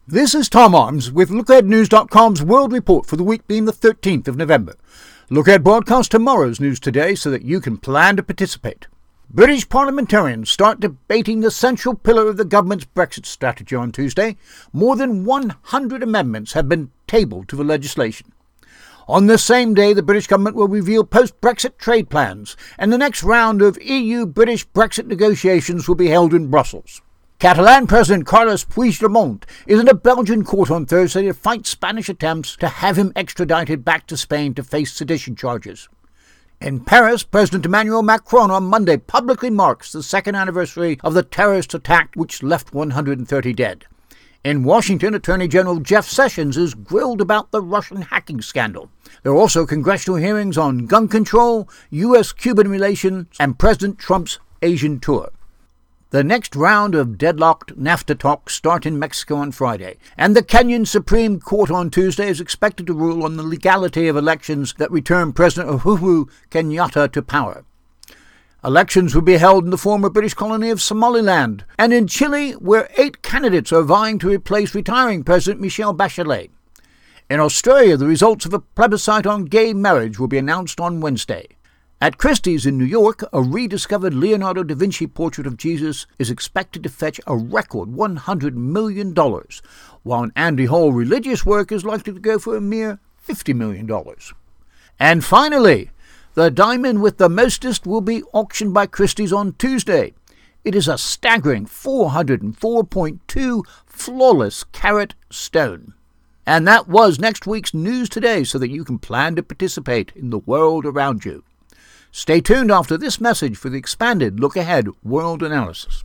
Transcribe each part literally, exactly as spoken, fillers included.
This is Tom Arms with Look Ahead News dot com's World Report for the week being the thirteenth of November. Look Ahead broadcasts tomorrow's news today so that you can plan to participate. British parliamentarians start debating the central pillar of the government's Brexit strategy on Tuesday. More than one hundred amendments have been tabled to the legislation. On the same day, the British government will reveal post-Brexit trade plans, and the next round of E U-British Brexit negotiations will be held in Brussels. Catalan President Carles Puigdemont is in a Belgian court on Thursday to fight Spanish attempts to have him extradited back to Spain to face sedition charges. In Paris, President Emmanuel Macron on Monday publicly marks the second anniversary of the terrorist attack which left one hundred thirty dead. In Washington, Attorney General Jeff Sessions is grilled about the Russian hacking scandal. There are also congressional hearings on gun control, U S Cuban relations, and President Trump's Asian tour. The next round of deadlocked NAFTA talks start in Mexico on Friday, and the Kenyan Supreme Court on Tuesday is expected to rule on the legality of elections that return President Uhuru Kenyatta to power. Elections will be held in the former British colony of Somaliland, and in Chile, where eight candidates are vying to replace retiring President Michelle Bachelet. In Australia, the results of a plebiscite on gay marriage will be announced on Wednesday. At Christie's in New York, a rediscovered Leonardo da Vinci portrait of Jesus is expected to fetch a record one hundred million dollars, while an Andy Hall religious work is likely to go for a mere fifty million dollars. And finally, the diamond with the mostest will be auctioned by Christie's on Tuesday. It is a staggering four hundred four point two flawless carat stone. And that was next week's News Today so that you can plan to participate in the world around you. Stay tuned after this message for the expanded Look Ahead World Analysis.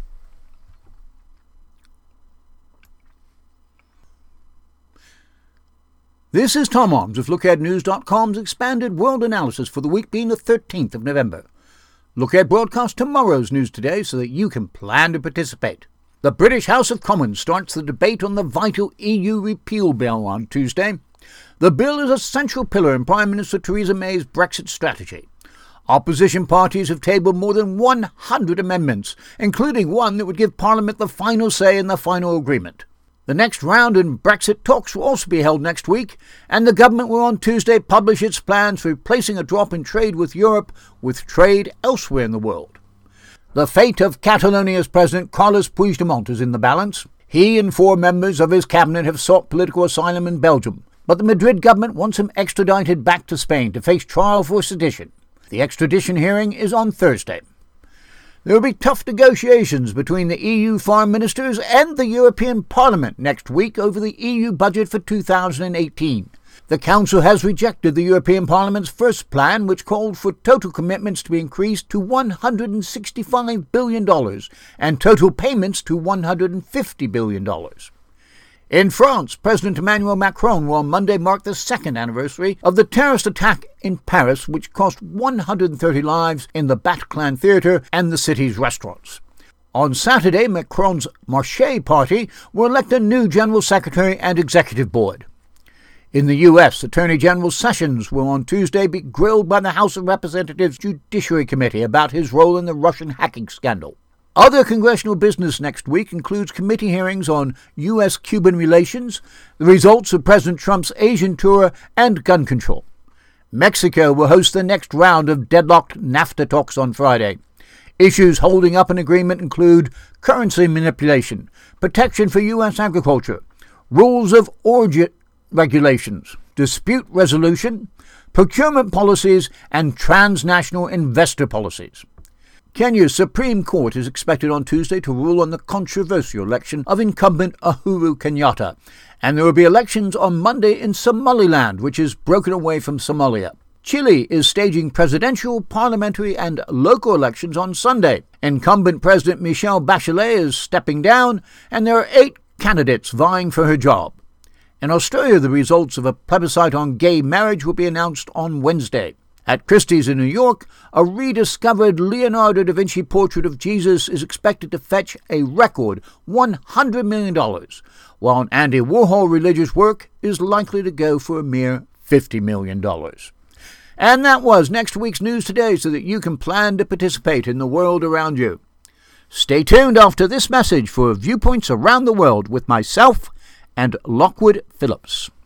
This is Tom Arms of Look Ahead News dot com's expanded world analysis for the week being the thirteenth of November. Look Ahead broadcasts tomorrow's news today so that you can plan to participate. The British House of Commons starts the debate on the vital E U repeal bill on Tuesday. The bill is a central pillar in Prime Minister Theresa May's Brexit strategy. Opposition parties have tabled more than one hundred amendments, including one that would give Parliament the final say in the final agreement. The next round in Brexit talks will also be held next week, and the government will on Tuesday publish its plans for replacing a drop in trade with Europe with trade elsewhere in the world. The fate of Catalonia's President Carles Puigdemont is in the balance. He and four members of his cabinet have sought political asylum in Belgium, but the Madrid government wants him extradited back to Spain to face trial for sedition. The extradition hearing is on Thursday. There will be tough negotiations between the E U foreign ministers and the European Parliament next week over the E U budget for two thousand eighteen. The Council has rejected the European Parliament's first plan, which called for total commitments to be increased to one hundred sixty-five billion dollars and total payments to one hundred fifty billion dollars. In France, President Emmanuel Macron will on Monday mark the second anniversary of the terrorist attack in Paris, which cost one hundred thirty lives in the Bataclan Theatre and the city's restaurants. On Saturday, Macron's Marche Party will elect a new General Secretary and Executive Board. In the U S, Attorney General Sessions will on Tuesday be grilled by the House of Representatives Judiciary Committee about his role in the Russian hacking scandal. Other congressional business next week includes committee hearings on U S Cuban relations, the results of President Trump's Asian tour, and gun control. Mexico will host the next round of deadlocked NAFTA talks on Friday. Issues holding up an agreement include currency manipulation, protection for U S agriculture, rules of origin regulations, dispute resolution, procurement policies, and transnational investor policies. Kenya's Supreme Court is expected on Tuesday to rule on the controversial election of incumbent Uhuru Kenyatta, and there will be elections on Monday in Somaliland, which is broken away from Somalia. Chile is staging presidential, parliamentary, and local elections on Sunday. Incumbent President Michelle Bachelet is stepping down, and there are eight candidates vying for her job. In Australia, the results of a plebiscite on gay marriage will be announced on Wednesday. At Christie's in New York, a rediscovered Leonardo da Vinci portrait of Jesus is expected to fetch a record one hundred million dollars, while an Andy Warhol religious work is likely to go for a mere fifty million dollars. And that was next week's News Today so that you can plan to participate in the world around you. Stay tuned after this message for viewpoints around the world with myself and Lockwood Phillips.